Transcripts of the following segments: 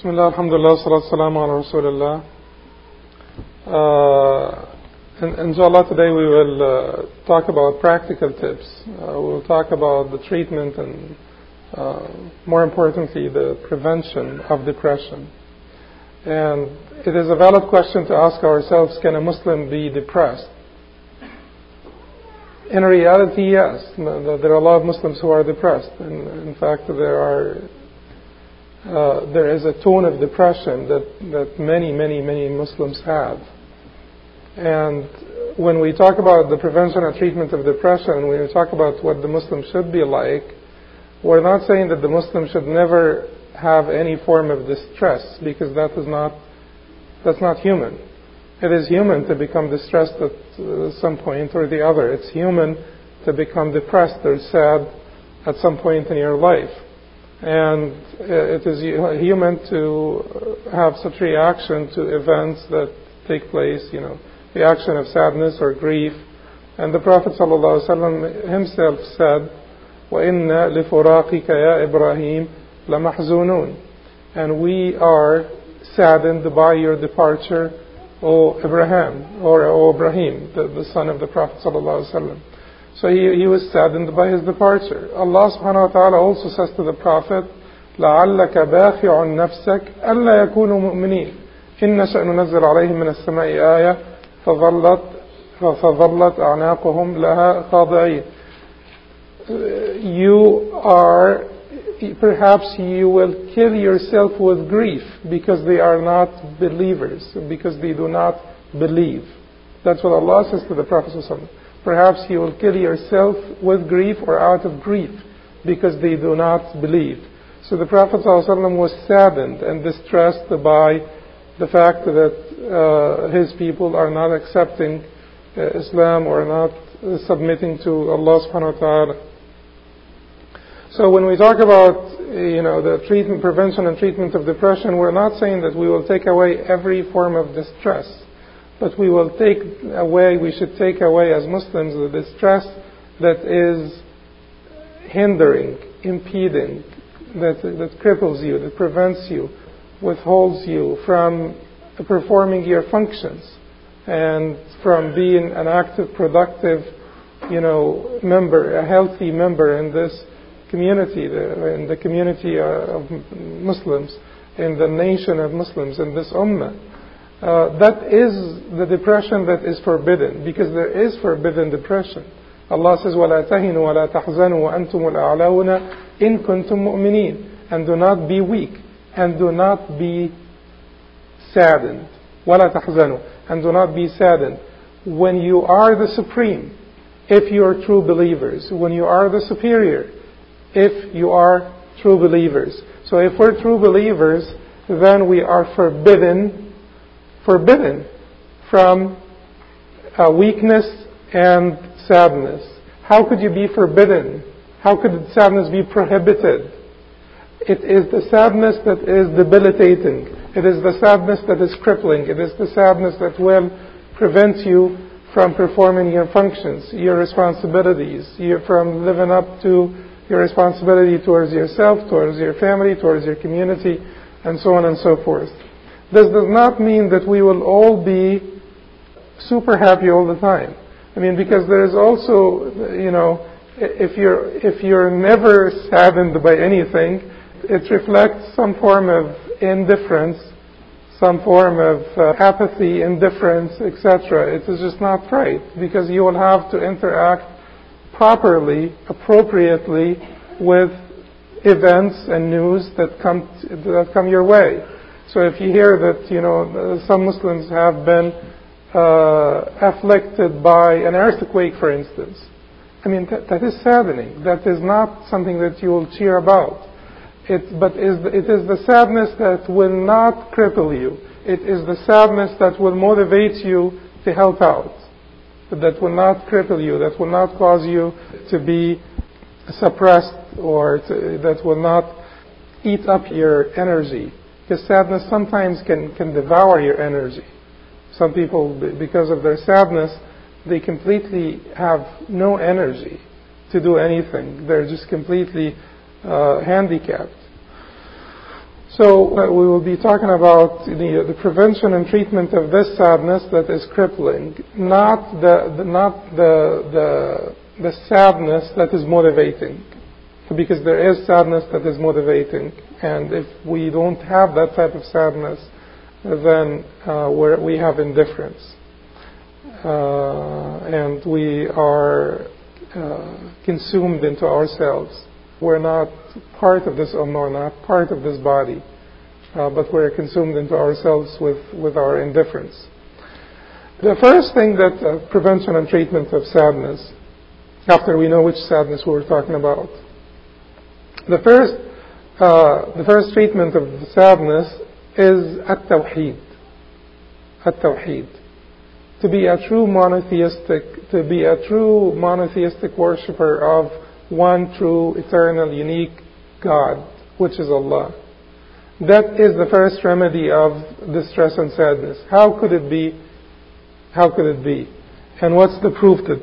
Bismillah, alhamdulillah, salatu salamu ala rasulillah. Inshallah, today we will talk about practical tips. We'll talk about the treatment and, more importantly, the prevention of depression. And it is a valid question to ask ourselves, can a Muslim be depressed? In reality, yes. There are a lot of Muslims who are depressed. And in fact, there is a tone of depression that many Muslims have. And when we talk about the prevention and treatment of depression, when we talk about what the Muslim should be like, we're not saying that the Muslim should never have any form of distress, because that's not human. It is human to become distressed at some point or the other. It's human to become depressed or sad at some point in your life. And it is human to have such reaction to events that take place, reaction of sadness or grief. And the Prophet ﷺ himself said, وَإِنَّ لِفُرَاقِكَ يَا إِبْرَاهِيمَ لَمَحْزُونُونَ. And we are saddened by your departure, O Ibrahim, or O Ibrahim, the son of the Prophet ﷺ. So he was saddened by his departure. Allah subhanahu wa ta'ala also says to the Prophet, لَعَلَّكَ بَاخِعٌ نَفْسَكَ أَلَّا يَكُونُوا مُؤْمِنِينَ إِنَّ شَأْنُ نُنَزِّلْ عَلَيْهِم مِّنَ السَّمَاءِ آيَةً فَظَلَّتْ أَعْنَاقُهُمْ لَهَا خَاضِعِينَ. Perhaps you will kill yourself with grief because they are not believers, because they do not believe. That's what Allah says to the Prophet ﷺ. Perhaps you will kill yourself with grief or out of grief because they do not believe. So the Prophet ﷺ was saddened and distressed by the fact that his people are not accepting Islam or not submitting to Allah subhanahu wa ta'ala. So when we talk about the treatment, prevention and treatment of depression, we're not saying that we will take away every form of distress, but we should take away as Muslims the distress that is hindering, impeding, that cripples you, that prevents you, withholds you from performing your functions and from being an active, productive, member, a healthy member in this community, in the community of Muslims, in the nation of Muslims, in this ummah. That is the depression that is forbidden, because there is forbidden depression. Allah says, وَلَا تَهِنُوا وَلَا تَحْزَنُوا وَأَنْتُمُ الْأَعْلَوْنَ إِن كُنْتُم مُؤْمِنِينَ. And do not be weak, and do not be saddened. وَلَا تَحْزَنُوا. And do not be saddened. When you are the supreme, if you are true believers. When you are the superior, if you are true believers. So if we're true believers, then we are forbidden from weakness and sadness. How could you be forbidden? How could sadness be prohibited? It is the sadness that is debilitating. It is the sadness that is crippling. It is the sadness that will prevent you from performing your functions, your responsibilities, from living up to your responsibility towards yourself, towards your family, towards your community, and so on and so forth. This does not mean that we will all be super happy all the time. Because there is also, if you're never saddened by anything, it reflects some form of indifference, some form of apathy, indifference, etc. It is just not right, because you will have to interact properly, appropriately with events and news that come your way. So if you hear that some Muslims have been afflicted by an earthquake, for instance, that is saddening. That is not something that you will cheer about. But it is the sadness that will not cripple you. It is the sadness that will motivate you to help out. That will not cripple you. That will not cause you to be suppressed, or that will not eat up your energy. Because sadness sometimes can devour your energy. Some people, because of their sadness, they completely have no energy to do anything. They're just completely handicapped. So we will be talking about the prevention and treatment of this sadness that is crippling, not the sadness that is motivating, because there is sadness that is motivating, and if we don't have that type of sadness, then we have indifference, and we are consumed into ourselves. We're not part of this ummah, not part of this body, but we're consumed into ourselves with our indifference. The first thing that prevention and treatment of sadness, after we know which sadness we're talking about, the first treatment of sadness is at-tawheed. At-tawheed. To be a true monotheistic worshipper of one true, eternal, unique God, which is Allah. That is the first remedy of distress and sadness. How could it be? How could it be? And what's the proof that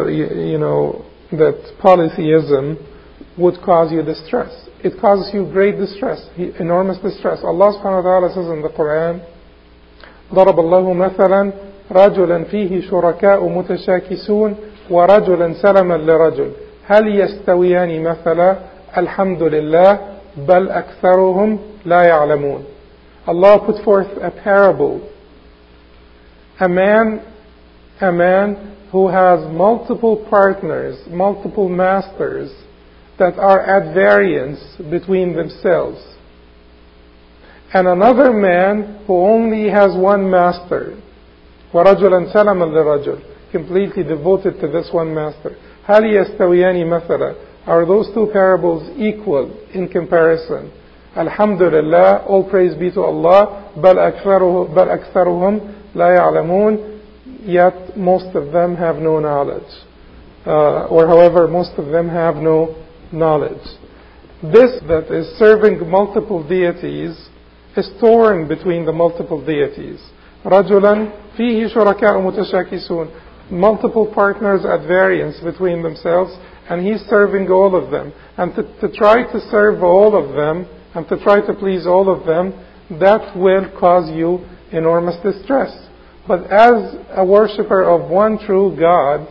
that polytheism would cause you distress? It causes you great distress, enormous distress. Allah subhanahu wa ta'ala says in the Quran, ضرب الله مثلا رجلا فيه شركاء متشاكسون ورجلا سلما لرجل هل يستويان مثلا الحمد لله بل أكثرهم لا يعلمون. Allah put forth a parable. A man who has multiple partners, multiple masters that are at variance between themselves. And another man who only has one master. وَرَجُلًا سَلَمًا لِرَجُلٍ, completely devoted to this one master. هَلْ يَسْتَوِيَانِ مَثَلًا, are those two parables equal in comparison? Alhamdulillah, all praise be to Allah, بَلْ أَكْثَرُهُمْ لَا يَعْلَمُونَ, yet most of them have no knowledge. However, most of them have no knowledge. This that is serving multiple deities is torn between the multiple deities. رَجُلًا فِيهِ شُرَكَاءُ مُتَشَاكِسُونَ, multiple partners at variance between themselves, and he's serving all of them. And to try to serve all of them, and to try to please all of them, that will cause you enormous distress. But as a worshipper of one true God,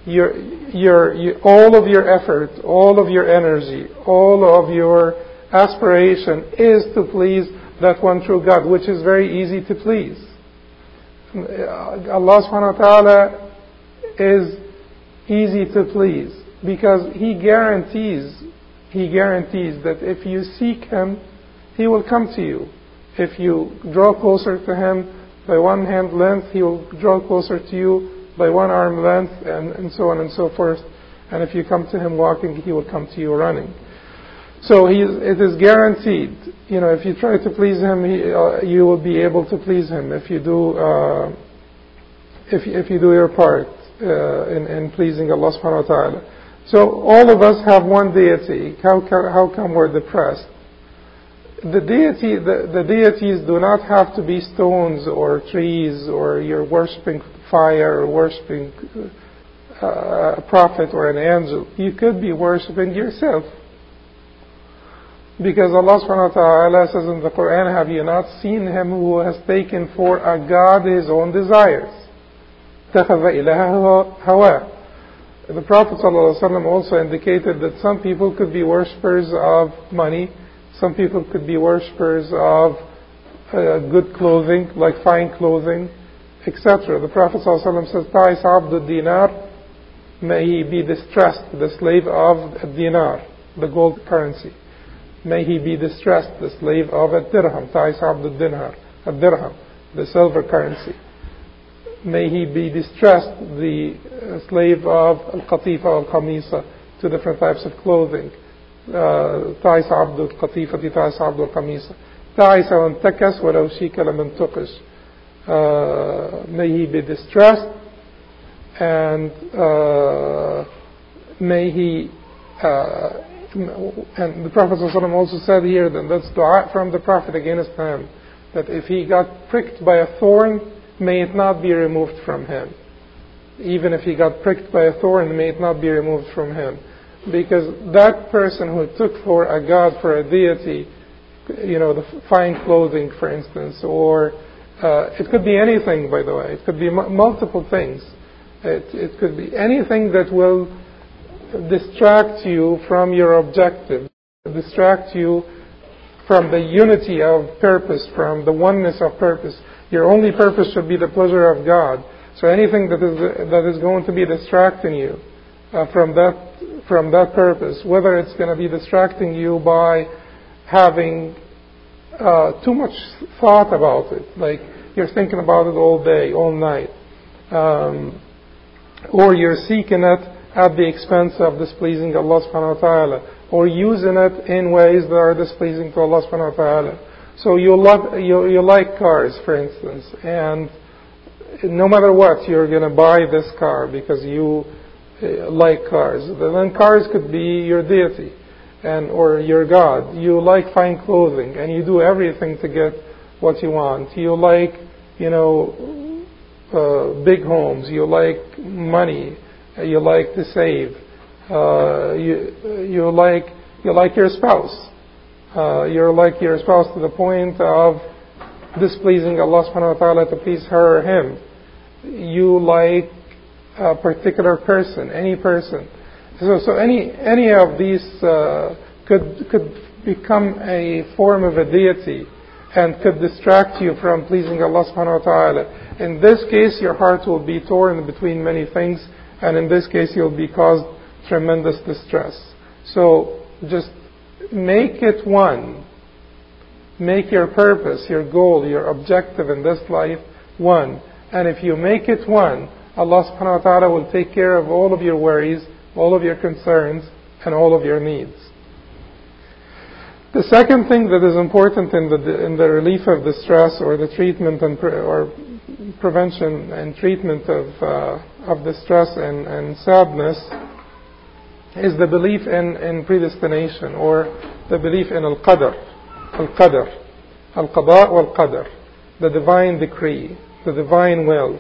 all of your effort, all of your energy, all of your aspiration is to please that one true God, which is very easy to please. Allah subhanahu wa ta'ala is easy to please because He guarantees that if you seek Him, He will come to you. If you draw closer to Him by one hand length, He will draw closer to you by one arm length, and so on and so forth. And if you come to Him walking, He will come to you running. So it is guaranteed. If you try to please Him, you will be able to please Him if you do your part in pleasing Allah subhanahu wa ta'ala. So all of us have one deity. How come we're depressed? The deities do not have to be stones or trees, or you're worshipping fire or worshipping a prophet or an angel. You could be worshipping yourself. Because Allah subhanahu wa ta'ala says in the Quran, have you not seen him who has taken for a God his own desires? اتخذ إلهه هواه. The Prophet ﷺ also indicated that some people could be worshippers of money, some people could be worshippers of good clothing, like fine clothing, etc. The Prophet ﷺ says, Ta'is abdu dinar, may he be distressed, the slave of a dinar, the gold currency. May he be distressed, the slave of a dirham, Ta'is abdu dinar, a dirham, the silver currency. May he be distressed, the slave of al-qatifa al-qamisa, two different types of clothing. Ta'is abdu al-qatifati, ta'is abdu al-qamisa. Ta'isa wa antakas wa law shika lam tuqish. May he be distressed, and may he and the Prophet ﷺ also said here that that's dua from the Prophet against him, that if he got pricked by a thorn, may it not be removed from him. Even if he got pricked by a thorn, may it not be removed from him. Because that person who took for a God, for a deity, the fine clothing, for instance, or it could be anything, by the way. It could be multiple things. It could be anything that will distract you from your objective, distract you from the unity of purpose, from the oneness of purpose. Your only purpose should be the pleasure of God. So anything that is going to be distracting you from that purpose, whether it's going to be distracting you by having too much thought about it, like you're thinking about it all day, all night, or you're seeking it at the expense of displeasing Allah subhanahu wa ta'ala, or using it in ways that are displeasing to Allah subhanahu wa ta'ala. So you like cars, for instance, and no matter what, you're going to buy this car because you like cars. Then cars could be your deity or your God. You like fine clothing, and you do everything to get what you want. You like, big homes. You like money. You like to save. You like your spouse. You're like your spouse to the point of displeasing Allah subhanahu wa ta'ala to please her or him. You like a particular person, any person. So any of these could become a form of a deity and could distract you from pleasing Allah subhanahu wa ta'ala. In this case, your heart will be torn between many things, and in this case, you'll be caused tremendous distress. So just make it one. Make your purpose, your goal, your objective in this life one. And if you make it one, Allah subhanahu wa ta'ala will take care of all of your worries, all of your concerns, and all of your needs. The second thing that is important in the relief of distress, or the treatment or prevention and treatment of distress and sadness, is the belief in predestination, or the belief in al-qadr, al-qada wal-qadr, the divine decree, the divine will.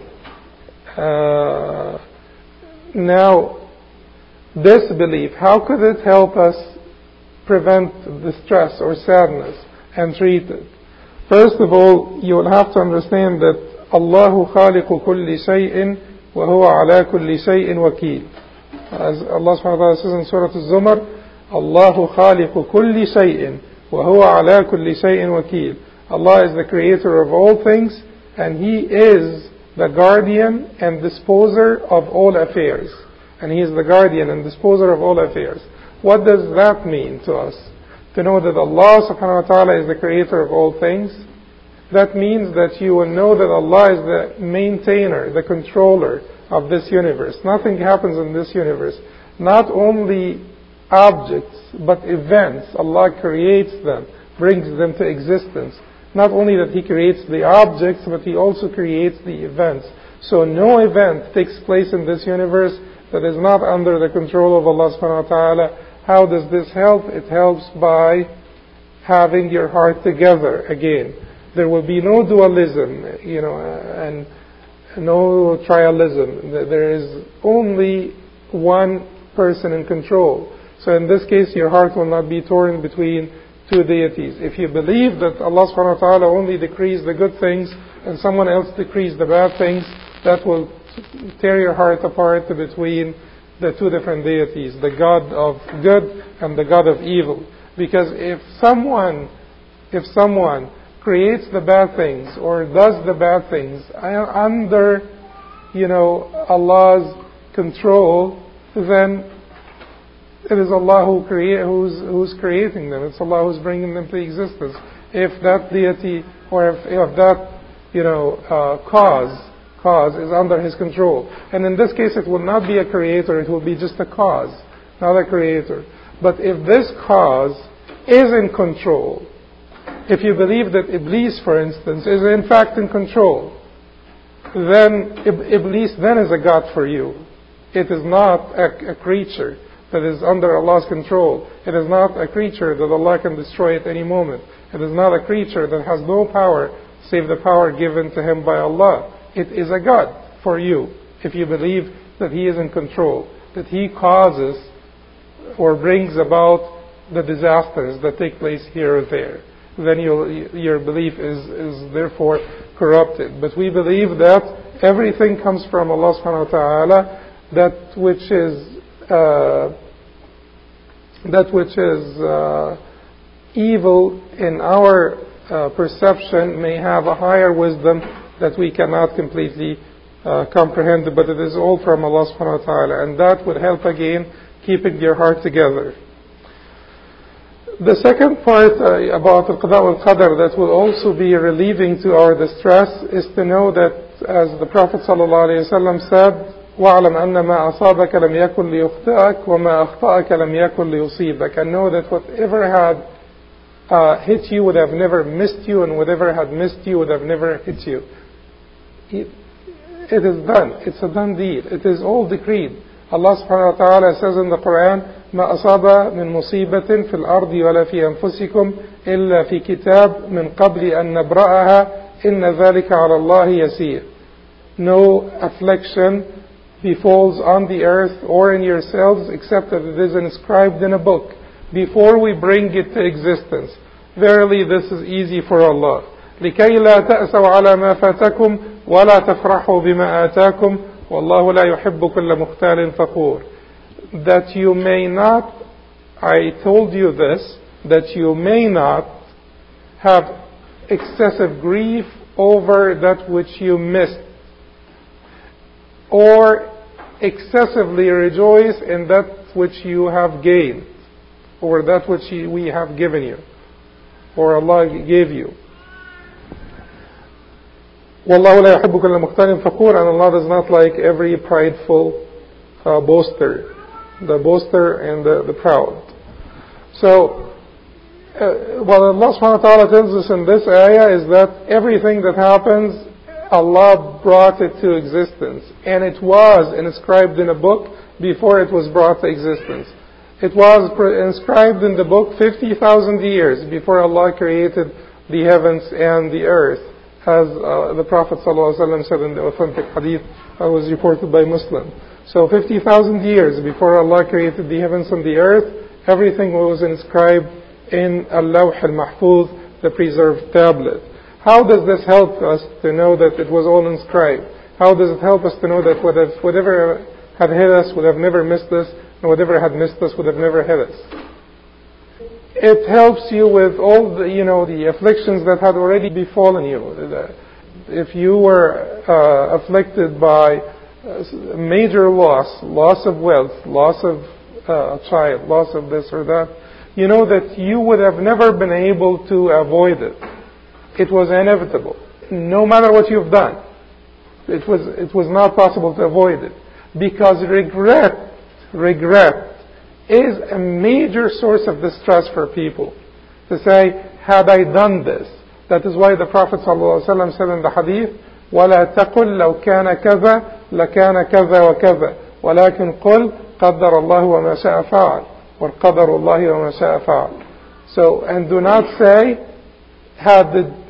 Now, this belief, how could it help us prevent distress or sadness and treat it? First of all, you will have to understand that Allahu khaliqu kulli shay'in wa huwa ala kulli shay'in wakil. As Allah subhanahu wa ta'ala says in Surah Al-Zumar, Allahu khaliqu kulli shay'in wa huwa ala kulli shay'in wakil. Allah is the creator of all things, and He is the guardian and disposer of all affairs. And He is the guardian and disposer of all affairs. What does that mean to us? To know that Allah subhanahu wa ta'ala is the creator of all things, that means that you will know that Allah is the maintainer, the controller of this universe. Nothing happens in this universe. Not only objects, but events. Allah creates them, brings them to existence. Not only that He creates the objects, but He also creates the events. So no event takes place in this universe that is not under the control of Allah subhanahu wa ta'ala. How does this help? It helps by having your heart together again. There will be no dualism, and no trialism. There is only one person in control. So in this case, your heart will not be torn between two deities. If you believe that Allah subhanahu wa ta'ala only decrees the good things and someone else decrees the bad things, that will tear your heart apart between the two different deities, the God of good and the God of evil. Because if someone creates the bad things or does the bad things under, Allah's control, then it is Allah who's creating them. It's Allah who's bringing them to existence. If that deity or if that cause is under His control. And in this case, it will not be a creator, it will be just a cause, not a creator. But if this cause is in control, if you believe that Iblis, for instance, is in fact in control, then Iblis then is a god for you. It is not a creature that is under Allah's control. It is not a creature that Allah can destroy at any moment. It is not a creature that has no power save the power given to him by Allah. It is a god for you if you believe that He is in control, that He causes or brings about the disasters that take place here or there. then your belief is therefore corrupted. But we believe that everything comes from Allah subhanahu wa ta'ala, that which is evil in our perception may have a higher wisdom that we cannot completely comprehend, but it is all from Allah subhanahu wa ta'ala, and that would help again keeping your heart together. The second part about al-qada wal-qadar that will also be relieving to our distress is to know that, as the Prophet ﷺ said, وَاعْلَمْ أَنَّ مَا أَصَابَكَ لَمْ يَكُنْ لِيُخْطِئَكَ وَمَا أَخْطَأَكَ لَمْ يَكُنْ لِيُصِيبَكَ. And know that whatever had hit you would have never missed you, and whatever had missed you would have never hit you. It is done. It's a done deal. It is all decreed. Allah subhanahu wa ta'ala says in the Quran, ما أصاب من مصيبة في الأرض ولا في أنفسكم إلا في كتاب من قبل أن نبرأها إن ذلك على الله يسير. No affliction befalls on the earth or in yourselves except that it is inscribed in a book before we bring it to existence. Verily this is easy for Allah. لكي لا تأسوا على ما فاتكم ولا تفرحوا بما آتاكم والله لا يحب كل مختال فخور. That you may not, I told you this, that you may not have excessive grief over that which you missed, or excessively rejoice in that which you have gained, or that which we have given you, or Allah gave you. وَاللَّهُ لَا يُحِبُّ كُلَّ مُخْتَالٍ فَخُورٍ. And Allah does not like every prideful boaster, the boaster and the proud. So, what Allah subhanahu wa ta'ala tells us in this ayah is that everything that happens, Allah brought it to existence. And it was inscribed in a book before it was brought to existence. It was inscribed in the book 50,000 years before Allah created the heavens and the earth. As the Prophet ﷺ said in the authentic hadith was reported by Muslim. So 50,000 years before Allah created the heavens and the earth, everything was inscribed in Al-Lawh al-Mahfuz, the preserved tablet. How does this help us to know that it was all inscribed? How does it help us to know that whatever had hit us would have never missed us, and whatever had missed us would have never hit us? It helps you with all the afflictions that had already befallen you. If you were afflicted by major loss of wealth, loss of a child, loss of this or that, you know that you would have never been able to avoid it. It was inevitable. No matter what you've done, it was not possible to avoid it. Because regret is a major source of distress for people. To say, had I done this? That is why the Prophet ﷺ said in the hadith, وَلَا تَقُلْ لَوْ كَانَ كَذَا لَكَانَ كَذَا وَكَذَا وَلَكِنْ قُلْ قَدَّرَ اللَّهُ وَمَا شَاءَ فَعَلَ وَقَدَرُ اللَّهِ وَمَا شَاءَ فَعَلَ. So, and do not say, had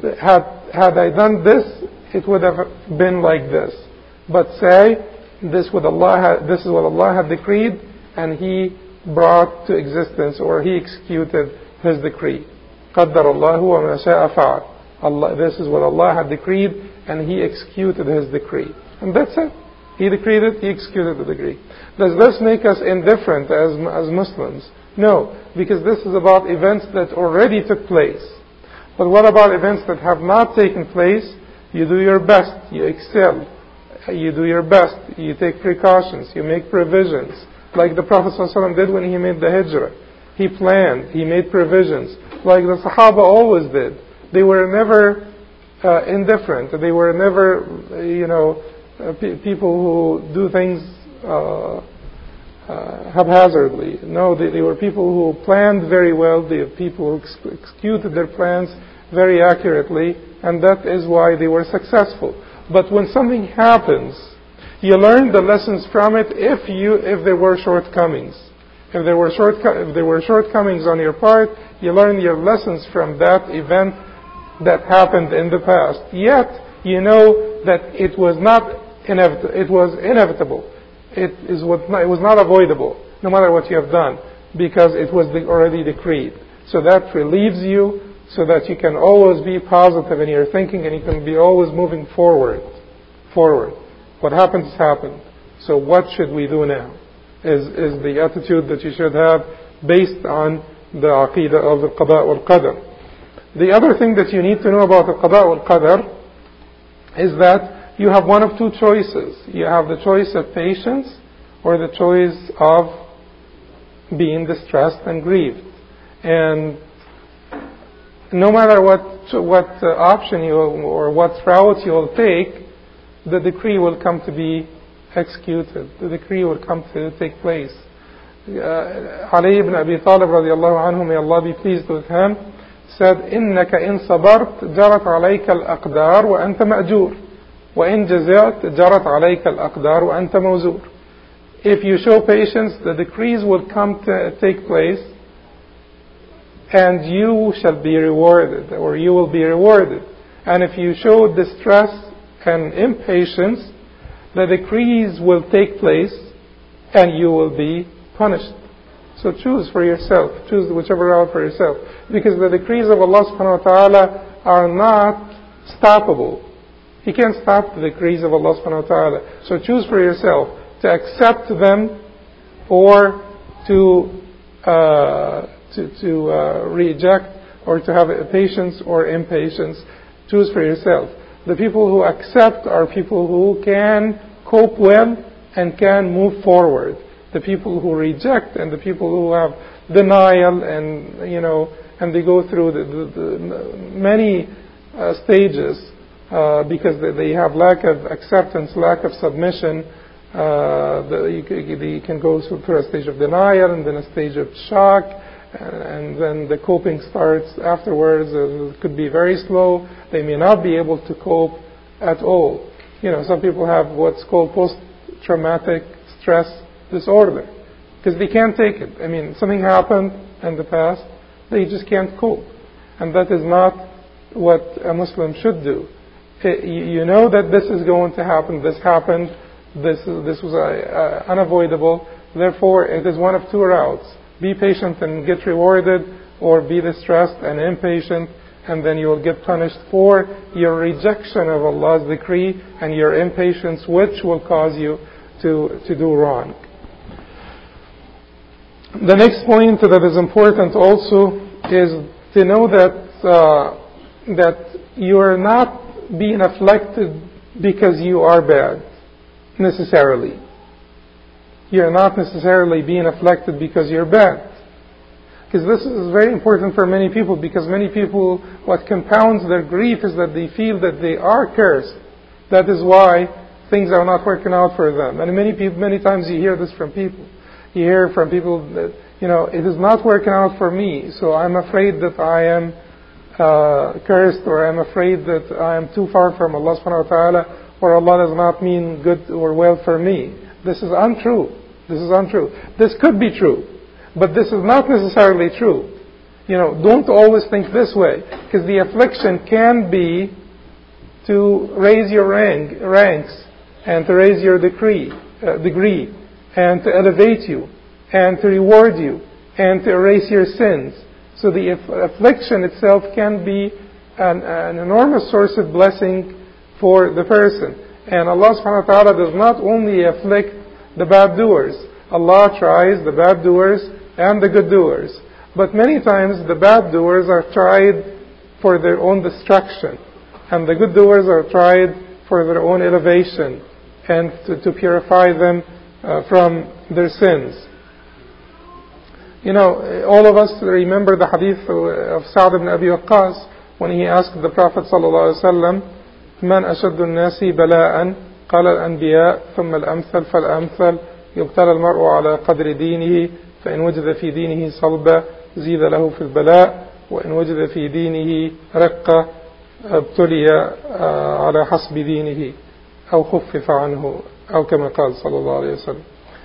I done this, it would have been like this. But say, this is what Allah had decreed, and He brought to existence, or He executed His decree. قَدَّرَ اللَّهُ وَمَا شَاءَ فَعَلَ. This is what Allah had decreed, and He executed His decree. And that's it. He decreed it, He executed the decree. Does this make us indifferent as Muslims? No, because this is about events that already took place. But what about events that have not taken place? You do your best, you excel, you do your best, you take precautions, you make provisions. Like the Prophet ﷺ did when he made the hijrah. He planned, he made provisions. Like the Sahaba always did. They were never indifferent. They were never, people who do things haphazardly. No, they were people who planned very well. They were people who executed their plans very accurately, and that is why they were successful. But when something happens, you learn the lessons from it if there were shortcomings. If there were shortcomings on your part, you learn your lessons from that event that happened in the past. Yet, you know that it was not inevitable. It was inevitable. It was not avoidable, no matter what you have done, because it was already decreed. So that relieves you so that you can always be positive in your thinking and you can be always moving forward. What happens happened. So what should we do now? Is the attitude that you should have based on the aqidah of the qada wal qadr. The other thing that you need to know about the qada wal qadr is that you have one of two choices. You have the choice of patience or the choice of being distressed and grieved. And no matter what option or what route you will take, the decree will come to be executed. The decree will come to take place. Ali ibn Abi Talib radiallahu anhu, may Allah be pleased with him, said, إِنَّكَ إِن صَبَرْتَ جَرَتْ عَلَيْكَ الْأَقْدَارُ وَأَنْتَ مَأْجُورٌ وَإِن جَزِعْتَ جَرَتْ عَلَيْكَ الْأَقْدَارُ وَأَنْتَ مَوْزُورٌ. If you show patience, the decrees will come to take place and you shall be rewarded, or you will be rewarded. And if you show distress and impatience, the decrees will take place and you will be punished. So choose for yourself. Choose whichever route for yourself. Because the decrees of Allah subhanahu wa ta'ala are not stoppable. You can't stop the decrees of Allah subhanahu wa ta'ala. So choose for yourself to accept them or to reject, or to have patience or impatience. Choose for yourself. The people who accept are people who can cope well and can move forward. The people who reject and the people who have denial and they go through the many stages because they have lack of acceptance, lack of submission. You can go through a stage of denial and then a stage of shock, and then the coping starts afterwards. It could be very slow. They may not be able to cope at all. Some people have what's called post-traumatic stress disorder because they can't take it. I mean, something happened in the past, they just can't cope. And that is not what a Muslim should do. You know that this is going to happen, this happened, this was unavoidable. Therefore, it is one of two routes. Be patient and get rewarded, or be distressed and impatient, and then you will get punished for your rejection of Allah's decree and your impatience, which will cause you to do wrong. The next point that is important also is to know that you are not being afflicted because you are bad, necessarily. You're not necessarily being afflicted because you're bad. Because this is very important for many people, because many people, what compounds their grief is that they feel that they are cursed. That is why things are not working out for them. And many times you hear this from people. You hear from people that, it is not working out for me, so I'm afraid that I am cursed, or I'm afraid that I am too far from Allah subhanahu wa ta'ala, or Allah does not mean good or well for me. This is untrue. This could be true, but this is not necessarily true. Don't always think this way, because the affliction can be to raise your ranks and to raise your degree and to elevate you and to reward you and to erase your sins. So the affliction itself can be an enormous source of blessing for the person. And Allah subhanahu wa ta'ala does not only afflict the bad doers. Allah tries the bad doers and the good doers. But many times the bad doers are tried for their own destruction, and the good doers are tried for their own elevation and to purify them from their sins. All of us remember the hadith of Sa'd ibn Abi Waqqas when he asked the Prophet ﷺ, من أشد الناس بلاء قال الأنبياء ثم الأمثل فالأمثل يبتلى المرء على قدر دينه فإن وجد في دينه صلبة زيد له في البلاء وإن وجد في دينه رقة ابتلي على حسب دينه أو خفف عنه أو كما قال صلى الله عليه وسلم.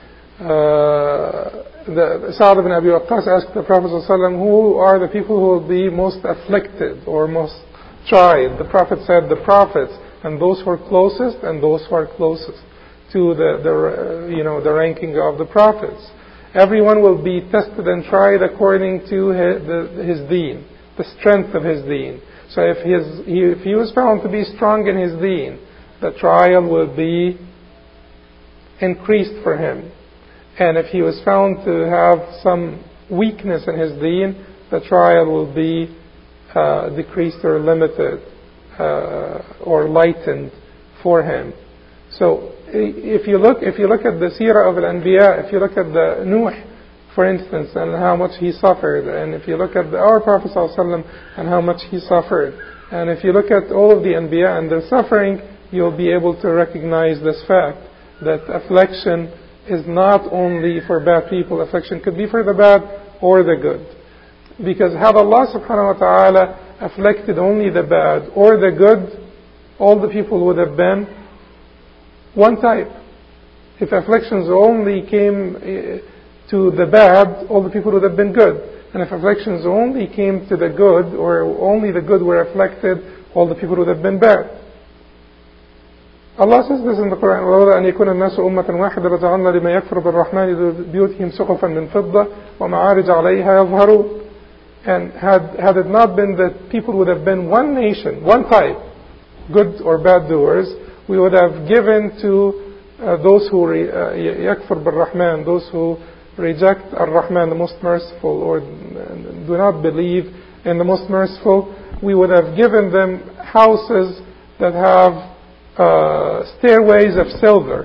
Sa'd ibn Abi Waqqas asked the Prophet ﷺ, who are the people who will be most afflicted or most tried? The Prophet said, the prophets, and those who are closest and those who are closest to the ranking of the prophets. Everyone will be tested and tried according to his deen, the strength of his deen. So if he was found to be strong in his deen, the trial will be increased for him. And if he was found to have some weakness in his deen, the trial will be decreased or limited or lightened for him. So if you look at the seerah of al-Anbiya, if you look at the Nuh, for instance, and how much he suffered, and if you look at our Prophet ﷺ and how much he suffered, and if you look at all of the Anbiya and their suffering, you'll be able to recognize this fact that affliction is not only for bad people. Affliction could be for the bad or the good. Because had Allah subhanahu wa ta'ala afflicted only the bad or the good, all the people would have been one type. If afflictions only came to the bad, all the people would have been good. And if afflictions only came to the good, or only the good were afflicted, all the people would have been bad. Allah says this in the Quran, وَلَوْلَا أَنْ يَكُونَ النَّاسُ أُمَّةً وَاحِدَةً لَجَعَلْنَا لِمَن يَكْفُرُ بِالرَّحْمَنِ بِيُوتِهِمْ سُقُفًا مِّن فِضَّةٍ وَمَعَارِجَ عَلَيْهَا يَظْهَرُونَ. And had it not been that people would have been one nation, one type, good or bad doers, we would have given to those who يَكْفُرُ بِالرَّحْمَنِ, those who reject Ar-Rahman, the most merciful, or do not believe in the most merciful, we would have given them houses that have stairways of silver,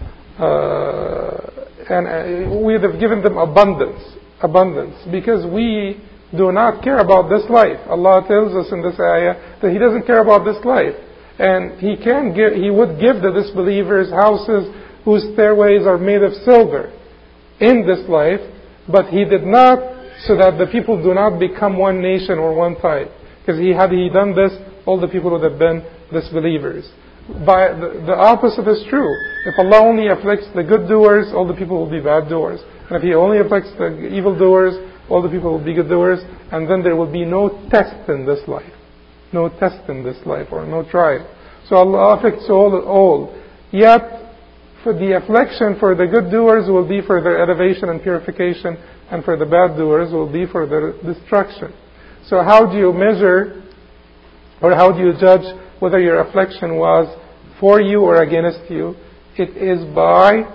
and we would have given them abundance, because we do not care about this life. Allah tells us in this ayah that He doesn't care about this life, and He would give the disbelievers houses whose stairways are made of silver in this life, but He did not, so that the people do not become one nation or one type. Because had He done this, all the people would have been disbelievers. By the opposite is true. If Allah only afflicts the good doers, all the people will be bad doers. And if He only afflicts the evil doers, all the people will be good doers. And then there will be no test in this life. No test in this life, or no trial. So Allah afflicts all. Yet, for the affliction for the good doers will be for their elevation and purification, and for the bad doers will be for their destruction. So how do you measure, or how do you judge whether your affliction was for you or against you? It is by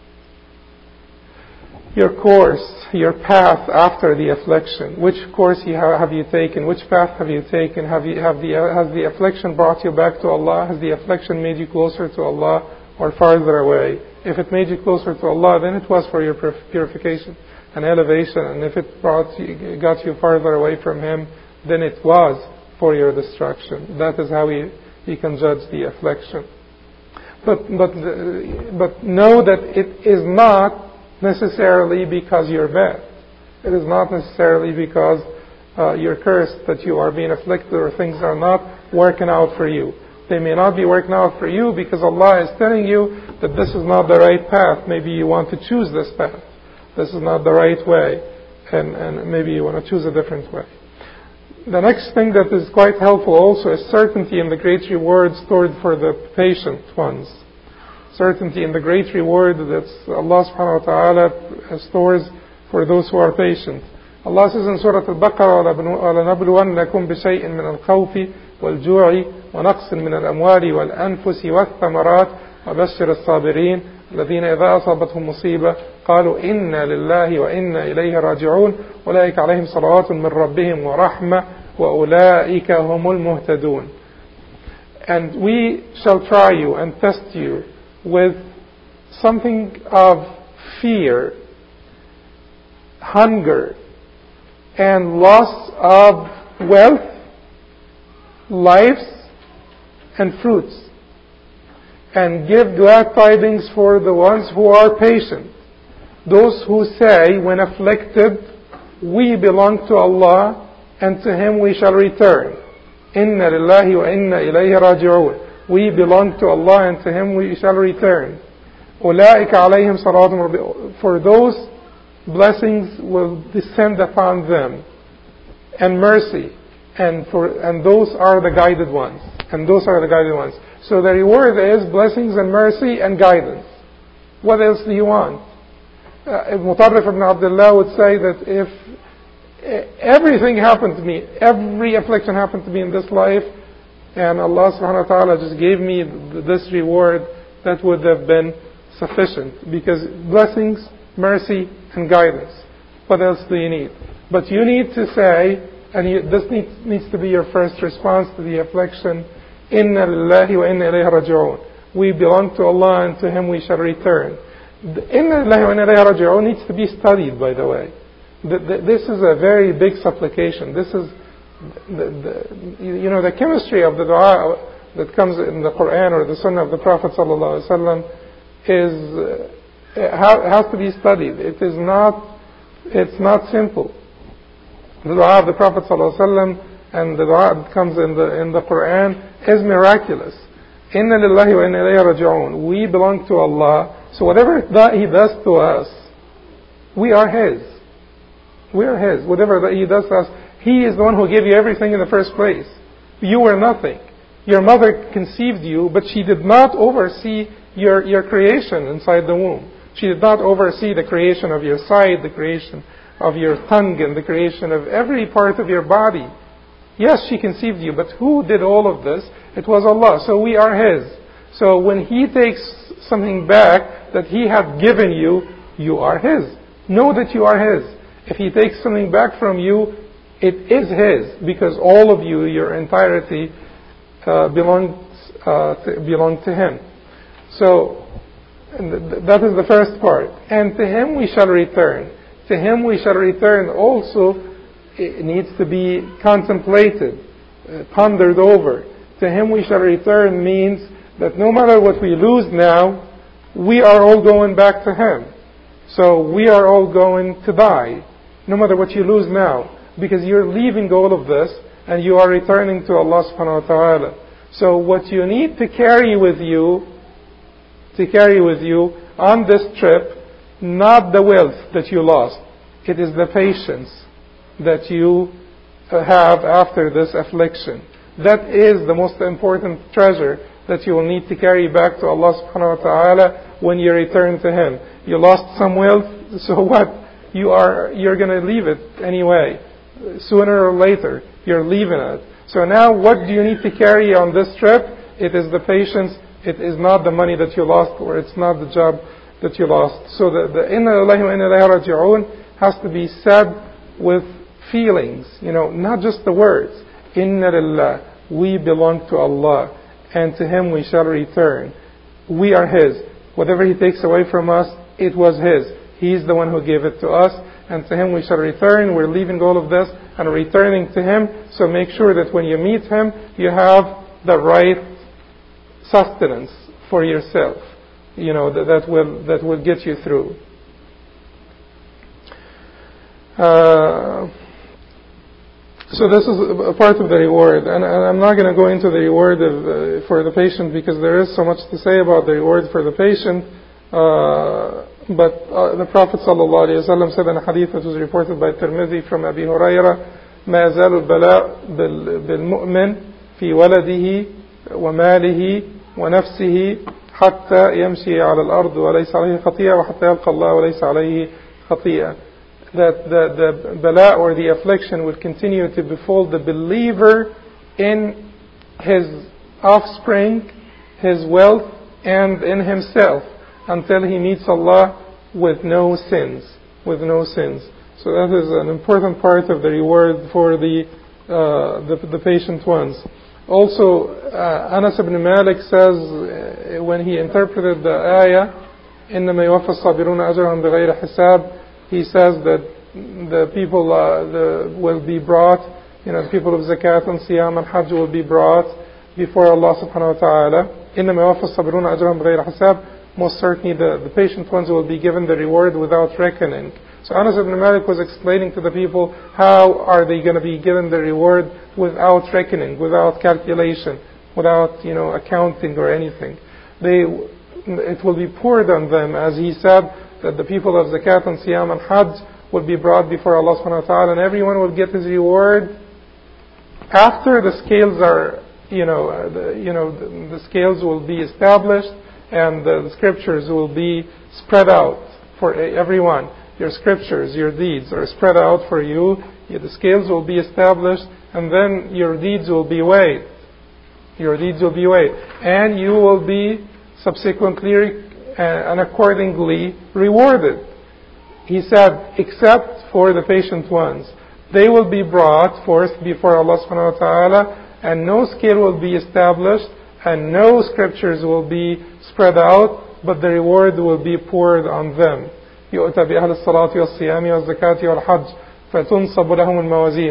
your course, your path after the affliction. Which course have you taken? Which path have you taken? Has the affliction brought you back to Allah? Has the affliction made you closer to Allah or farther away? If it made you closer to Allah, then it was for your purification and elevation. And if it got you farther away from Him, then it was for your destruction. That is how we can judge the affliction. But know that it is not necessarily because you're bad. It is not necessarily because you're cursed that you are being afflicted, or things are not working out for you. They may not be working out for you because Allah is telling you that this is not the right path. Maybe you want to choose this path. This is not the right way, and maybe you want to choose a different way. The next thing that is quite helpful also is certainty in the great reward stored for the patient ones. Certainty in the great reward that Allah subhanahu wa ta'ala stores for those who are patient. Allah says in Surah Al-Baqarah, وَلَنَبْلُوَنَّكُمْ بِشَيْءٍ مِّنَ الْخَوْفِ وَالْجُوعِ وَنَقْصٍ مِّنَ الْأَمْوَالِ وَالْأَنفُسِ وَالثَّمَرَاتِ وَبَشِّرِ الصَّابِرِينَ الذين إذا أصابتهم مصيبة قالوا إنا لله وإنا إليه راجعون أولئك عليهم صلوات من ربهم ورحمة وأولئك هم المهتدون. And we shall try you and test you with something of fear, hunger, and loss of wealth, lives, and fruits. And give glad tidings for the ones who are patient. Those who say, when afflicted, we belong to Allah, and to Him we shall return. Inna lillahi wa inna ilayhi raji'un. We belong to Allah, and to Him we shall return. أولئك عليهم صلوات من ربهم. For those, blessings will descend upon them, and mercy, and those are the guided ones. And those are the guided ones. So the reward is blessings and mercy and guidance. What else do you want? Mutarrif ibn Abdullah would say that everything happened to me. Every affliction happened to me in this life. And Allah subhanahu wa ta'ala just gave me this reward that would have been sufficient. Because blessings, mercy, and guidance. What else do you need? But you need to say, and this needs to be your first response to the affliction, Inna lillahi wa inna ilayhi raji'un. We belong to Allah and to Him we shall return. Inna lillahi wa inna ilayhi raji'un needs to be studied, by the way. This is a very big supplication. This is the chemistry of the dua that comes in the Quran or the Sunnah of the Prophet sallallahu alaihi wasallam has to be studied. It's not simple. The dua of the Prophet sallallahu alaihi wasallam and the dua that comes in the Quran is miraculous. Inna lillahi wa inna ilayhi raji'un. We belong to Allah. So whatever that He does to us, we are His. We are His. Whatever that He does to us, He is the one who gave you everything in the first place. You were nothing. Your mother conceived you, but she did not oversee your creation inside the womb. She did not oversee the creation of your side, the creation of your tongue, and the creation of every part of your body. Yes, she conceived you, but who did all of this? It was Allah. So we are His. So when He takes something back that He had given you, you are His. Know that you are His. If He takes something back from you, it is His, because all of you, your entirety, belong to Him. So that is the first part. And to Him we shall return. To Him we shall return also, it needs to be contemplated, pondered over. To Him we shall return means that no matter what we lose now, we are all going back to Him. So we are all going to die, no matter what you lose now, because you're leaving all of this and you are returning to Allah subhanahu wa ta'ala. So what you need to carry with you on this trip, not the wealth that you lost. It is the patience that you have after this affliction. That is the most important treasure that you will need to carry back to Allah subhanahu wa ta'ala when you return to Him. You lost some wealth, so what? You're going to leave it anyway. Sooner or later, you're leaving it. So now what do you need to carry on this trip? It is the patience. It is not the money that you lost, or it's not the job that you lost. So the Inna lillahi wa inna ilayhi raji'un has to be said with feelings, not just the words. Inna lillah, we belong to Allah, and to Him we shall return. We are His. Whatever He takes away from us, it was His. He's the one who gave it to us, and to Him we shall return. We're leaving all of this and returning to Him. So make sure that when you meet Him, you have the right sustenance for yourself, that will get you through. So this is a part of the reward, and I'm not going to go into the reward for the patient, because there is so much to say about the reward for the patient. But the Prophet ﷺ said in a hadith that was reported by Tirmidhi from Abi Hurairah, ما زال البلاء بالمؤمن في ولده وماله ونفسه حتى يمشي على الأرض وليس عليه خطيئة وحتى يلقى الله وليس عليه خطيئة. That the bala or the affliction will continue to befall the believer in his offspring, his wealth, and in himself until he meets Allah with no sins. So that is an important part of the reward for the patient ones. Also, Anas ibn Malik says, when he interpreted the ayah, إِنَّمَا يُوَفَّى الصَّابِرُونَ أَجْرَهُمْ بِغَيْرِ حِسَابٍ, he says that the people will be brought, the people of Zakat and Siyam and Hajj will be brought before Allah subhanahu wa ta'ala. إِنَّمَا يُوَفَّى الصَّابِرُونَ أَجْرَهُمْ بِغَيْرِ حِسَابٍ. Most certainly the patient ones will be given the reward without reckoning. So Anas ibn Malik was explaining to the people, how are they going to be given the reward without reckoning, without calculation, without accounting or anything. It will be poured on them, as he said, that the people of Zakat and Siyam and Hajj will be brought before Allah subhanahu wa ta'ala, and everyone will get his reward after the scales are, the scales will be established, and the scriptures will be spread out for everyone. Your scriptures, your deeds are spread out for you The scales will be established, and then your deeds will be weighed. Your deeds will be weighed. And you will be subsequently and accordingly rewarded. He said, except for the patient ones. They will be brought forth before Allah subhanahu wa ta'ala, and no scale will be established, and no scriptures will be spread out, but the reward will be poured on them. يؤتى بأهل الصلاة والصيام والزكاة والحج فتنصب لهم الموازين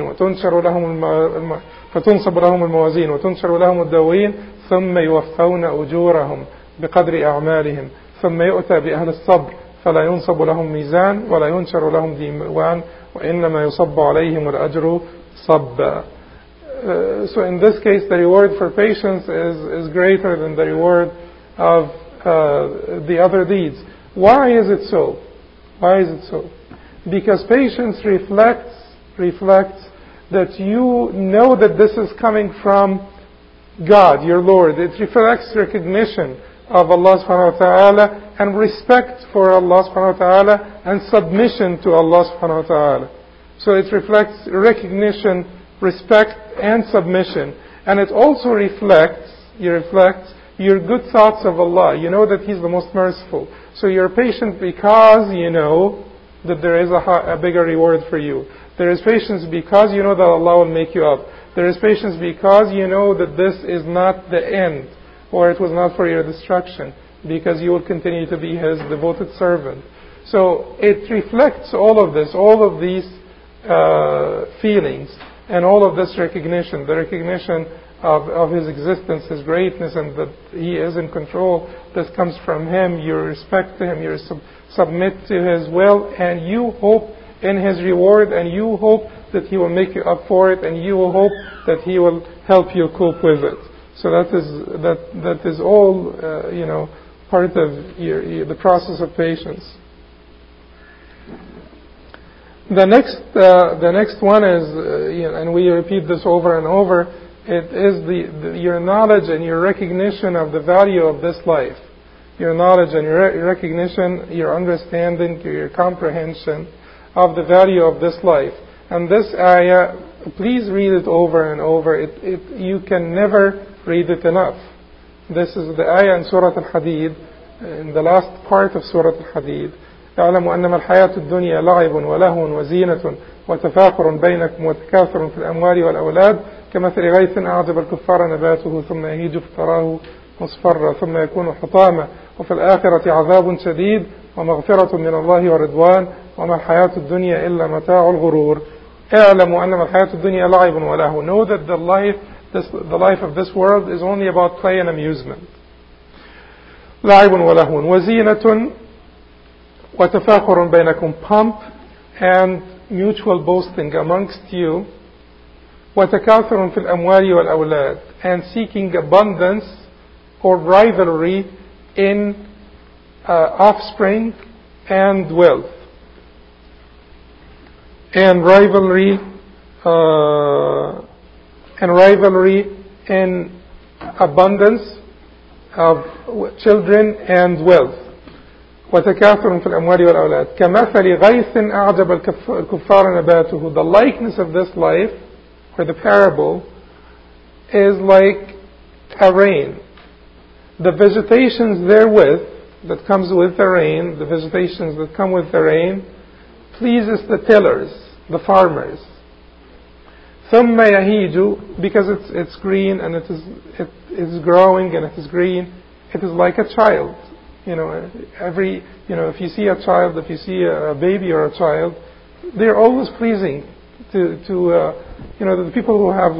وتنشر لهم الدواوين ثم يوفون أجورهم بقدر أعمالهم ثم يؤتى بأهل الصبر فلا ينصب لهم ميزان ولا ينشر لهم ديوان وإنما يصب عليهم الأجر صبا. So in this case, the reward for patience is greater than the reward of the other deeds. Why is it so? Why is it so? Because patience reflects that you know that this is coming from God, your Lord. It reflects recognition of Allah subhanahu wa ta'ala and respect for Allah subhanahu wa ta'ala and submission to Allah subhanahu wa ta'ala. So it reflects recognition, respect and submission. And it also reflects your good thoughts of Allah. You know that He's the most merciful. So you're patient because you know that there is a bigger reward for you. There is patience because you know that Allah will make you up. There is patience because you know that this is not the end, or it was not for your destruction, because you will continue to be His devoted servant. So it reflects all of this, all of these feelings, and all of this recognition, the recognition of His existence, His greatness, and that He is in control. This comes from Him. You respect Him, you submit to His will, and you hope in His reward, and you hope that He will make you up for it, and you will hope that He will help you cope with it. So that is all part of the process of patience. The next one is, and we repeat this over and over. It is your knowledge and your recognition of the value of this life. Your knowledge and your recognition, your understanding, your comprehension of the value of this life. And this ayah, please read it over and over. You can never read it enough. This is the ayah in Surah Al-Hadid, in the last part of Surah Al-Hadid. اعلموا أنما الحياة الدنيا لعب ولهو وزينة وتفاخر بينكم وتكاثر في الأموال والأولاد كمثل غيث أعجب الكفار نباته ثم يهيج فتراه مصفرا ثم يكون حطاما وفي الآخرة عذاب شديد ومغفرة من الله ورضوان وما الحياة الدنيا إلا متاع الغرور. اعلموا أنما الحياة الدنيا لعب ولهو. Know that the life of this world is only about play and amusement. لعب ولهو وزينة وتفاخر بينكم, pomp and mutual boasting amongst you, وتكاثر في الأموال والأولاد, and seeking abundance or rivalry in offspring and wealth, and rivalry in abundance of children and wealth. وتكاثر في الأموال والأولاد كمثل غيث أعجب الكفار نباته. The likeness of this life, or the parable, is like a rain. The vegetations therewith, that comes with the rain, the vegetations that come with the rain, pleases the tillers, the farmers. ثم يهيج, because it's green and it is growing and it is green, it is like a child. If you see a child, if you see a baby or a child, they're always pleasing to the people who have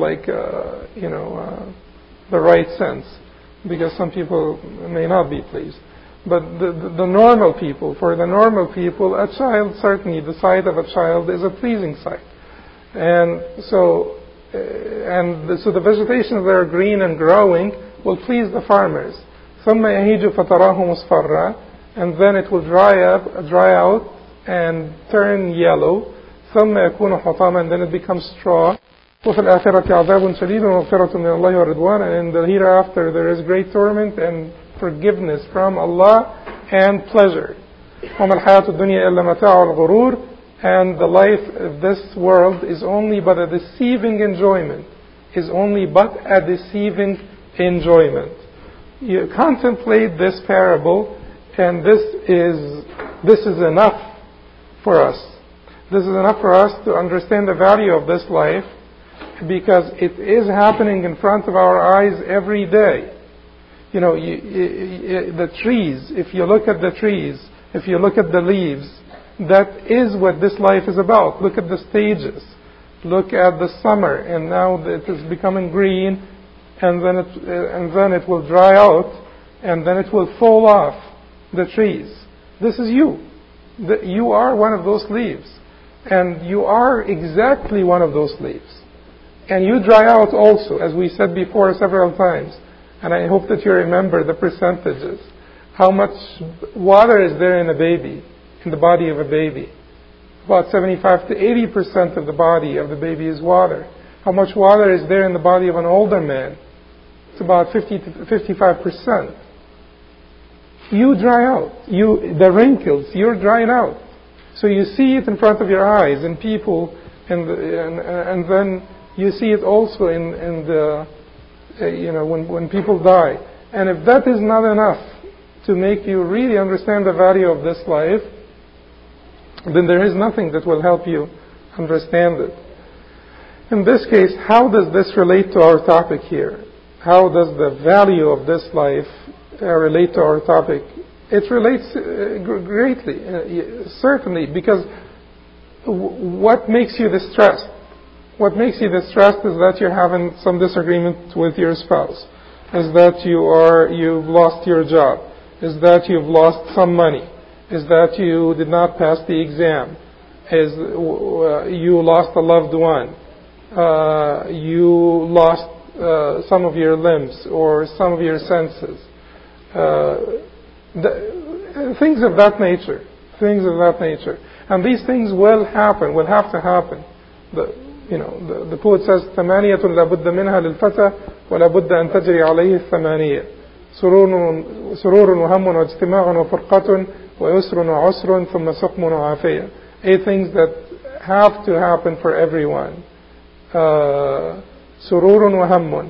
the right sense, because some people may not be pleased. But the normal people, for the normal people, a child, certainly the sight of a child is a pleasing sight. And so the vegetations that are green and growing will please the farmers. ثم يهيج فتراه مصفرا, and then it will dry out and turn yellow. ثم يكون حطاما, and then it becomes straw. وفي الآخرة عذاب شديد ومغفرة من الله ورضوان, and in the hereafter there is great torment and forgiveness from Allah and pleasure. وما الحياة الدنيا إلا متاع الغرور, And the life of this world is only but a deceiving enjoyment, is only but a deceiving enjoyment. You contemplate this parable, and this is enough for us. This is enough for us to understand the value of this life, because it is happening in front of our eyes every day. You know, the trees, if you look at the trees, if you look at the leaves, that is what this life is about. Look at the stages. Look at the summer, and now it is becoming green, and then it will dry out, and then it will fall off the trees. This is you. You are one of those leaves, and you are exactly one of those leaves. And you dry out also, as we said before several times, and I hope that you remember the percentages. How much water is there in a baby, in the body of a baby? About 75 to 80% of the body of the baby is water. How much water is there in the body of an older man? It's about 50 to 55%. You dry out. The wrinkles, you're drying out. So you see it in front of your eyes in people, and then you see it also in the, when people die. And if that is not enough to make you really understand the value of this life, then there is nothing that will help you understand it. In this case, how does this relate to our topic here? How does the value of this life relate to our topic? It relates greatly, certainly, because what makes you distressed? What makes you distressed is that you're having some disagreement with your spouse, is that you've lost your job, is that you've lost some money, is that you did not pass the exam, is you lost a loved one, you lost some of your limbs or some of your senses, things of that nature. And these things will happen, will have to happen. The poet says, ثمانية لابد منها للفتى ولابد أن تجري عليه الثمانية سرور وهم واجتماع وفرقة ويسر وعسر ثم سقم وعافية. 8 things that have to happen for everyone. سرور وهم,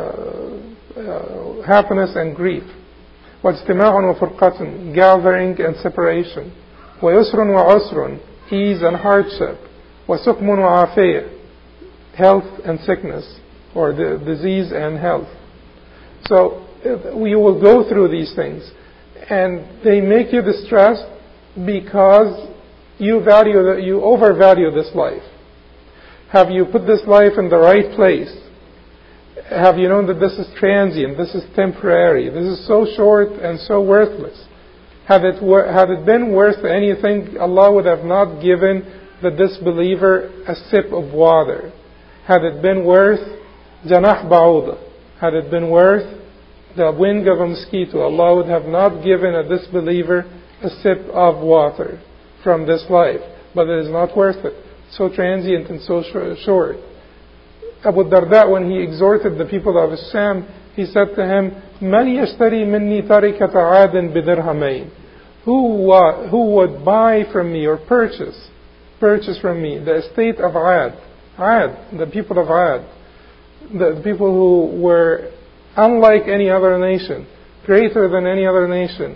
happiness and grief. واجتماع وفرقة, gathering and separation. ويسر وعسر, ease and hardship. وسقم وعافية, health and sickness, or the disease and health. So you will go through these things, and they make you distressed because you overvalue this life. Have you put this life in the right place? Have you known that this is transient, this is temporary, this is so short and so worthless? Had it been worth anything, Allah would have not given the disbeliever a sip of water. Had it been worth janah ba'udah, had it been worth the wing of a mosquito, Allah would have not given a disbeliever a sip of water from this life. But it is not worth it. So transient and so short. Abu Darda, when he exhorted the people of Sham, he said to him, "Man yashtari minni tarikata 'adin bidirhamayn." Who would buy from me or purchase from me the estate of Ad, the people of Ad, the people who were unlike any other nation, greater than any other nation.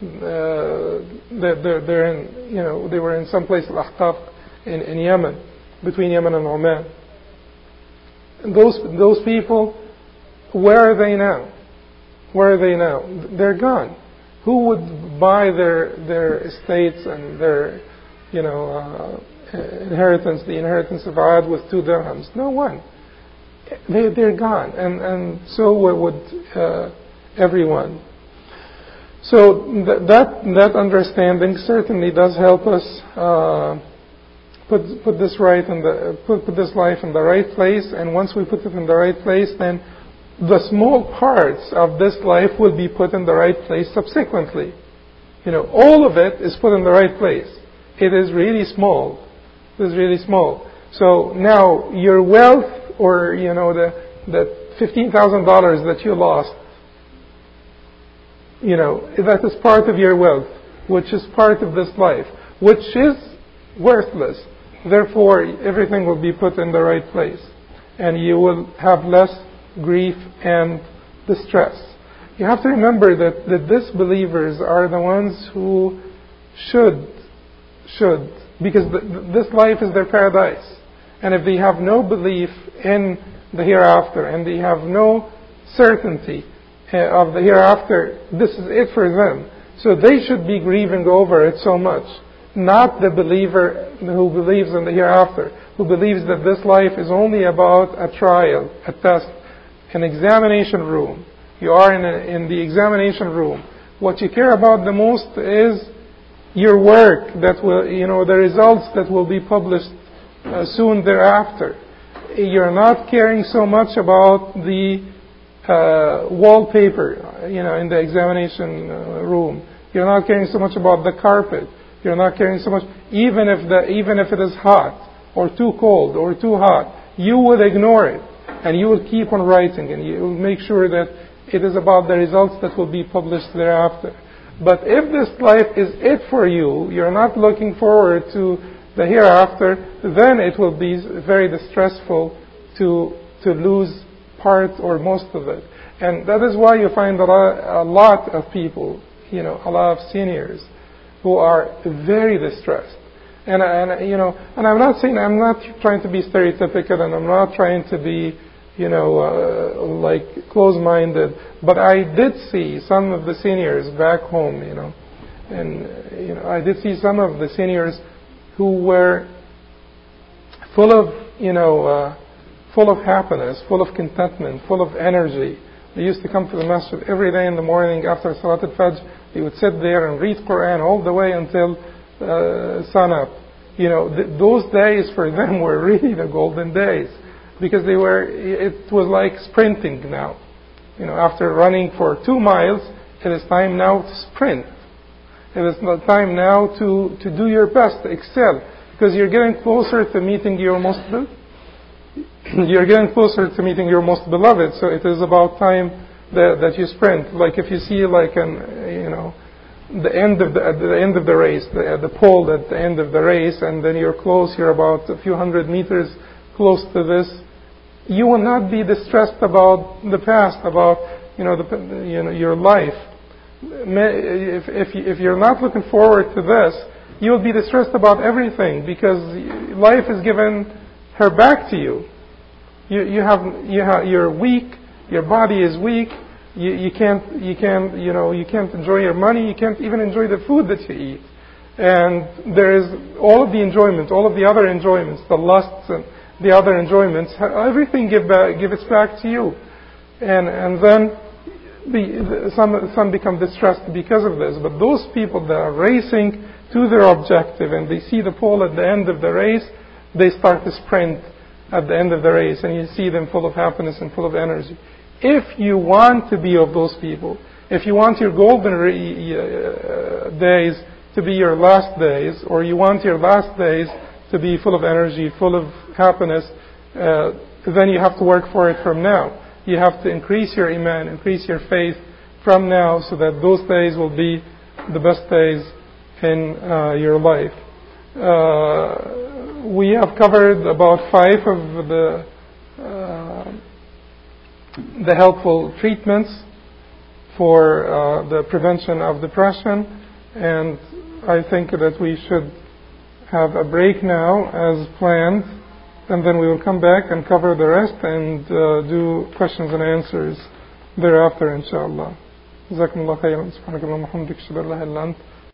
They were in some place, Al-Ahqaf, in Yemen, between Yemen and Oman. Those people, where are they now? They're gone. Who would buy their estates and their, inheritance, the inheritance of Ad with 2 dirhams? No one. They're gone, and so would everyone. So that understanding certainly does help us put this life in the right place. And once we put it in the right place, then the small parts of this life will be put in the right place subsequently. All of it is put in the right place. It is really small. So now your wealth, or the $15,000 that you lost, that is part of your wealth, which is part of this life, which is worthless. Therefore, everything will be put in the right place, and you will have less grief and distress. You have to remember that the disbelievers are the ones who should, because this life is their paradise. And if they have no belief in the hereafter, and they have no certainty of the hereafter, this is it for them. So they should be grieving over it so much. Not the believer who believes in the hereafter, who believes that this life is only about a trial, a test, an examination room. You are in the examination room. What you care about the most is your work that will, the results that will be published soon thereafter. You're not caring so much about the wallpaper, in the examination room. You're not caring so much about the carpet. You're not caring so much, even if it is hot or too cold or too hot, you will ignore it and you will keep on writing and you will make sure that it is about the results that will be published thereafter. But if this life is it for you, you're not looking forward to the hereafter, then it will be very distressful to lose part or most of it. And that is why you find a lot of people, a lot of seniors who are very distressed. And I'm not trying to be stereotypical, and I'm not trying to be, like close-minded, but I did see some of the seniors back home, and I did see some of the seniors who were full of happiness, full of contentment, full of energy. They used to come to the masjid every day in the morning after Salat al-Fajr. They would sit there and read Quran all the way until sun up. Those days for them were really the golden days, because it was like sprinting now. After running for 2 miles, it is time now to sprint. It is time now to do your best, to excel, because you're getting closer to meeting your most beloved. So it is about time that you sprint. Like if you see the end of the race, the pole at the end of the race, and then you're close. You're about a few hundred meters close to this. You will not be distressed about the past, about your life. If you're not looking forward to this, you will be distressed about everything, because life is given her back to you. You're weak. Your body is weak. You can't enjoy your money. You can't even enjoy the food that you eat. And there is all of the enjoyment, all of the other enjoyments, the lusts and the other enjoyments. Everything give it back to you. And then some become distressed because of this. But those people that are racing to their objective and they see the pole at the end of the race, they start to sprint at the end of the race, and you see them full of happiness and full of energy. If you want to be of those people, if you want your golden days to be your last days, or you want your last days to be full of energy, full of happiness, then you have to work for it from now. You have to increase your iman, increase your faith from now, so that those days will be the best days in your life. We have covered about 5 of the helpful treatments for the prevention of depression, and I think that we should have a break now as planned, and then we will come back and cover the rest and do questions and answers thereafter, inshallah. جزاكم الله خيرا. سبحانك اللهم وبحمدك اشهد ان لا اله الا انت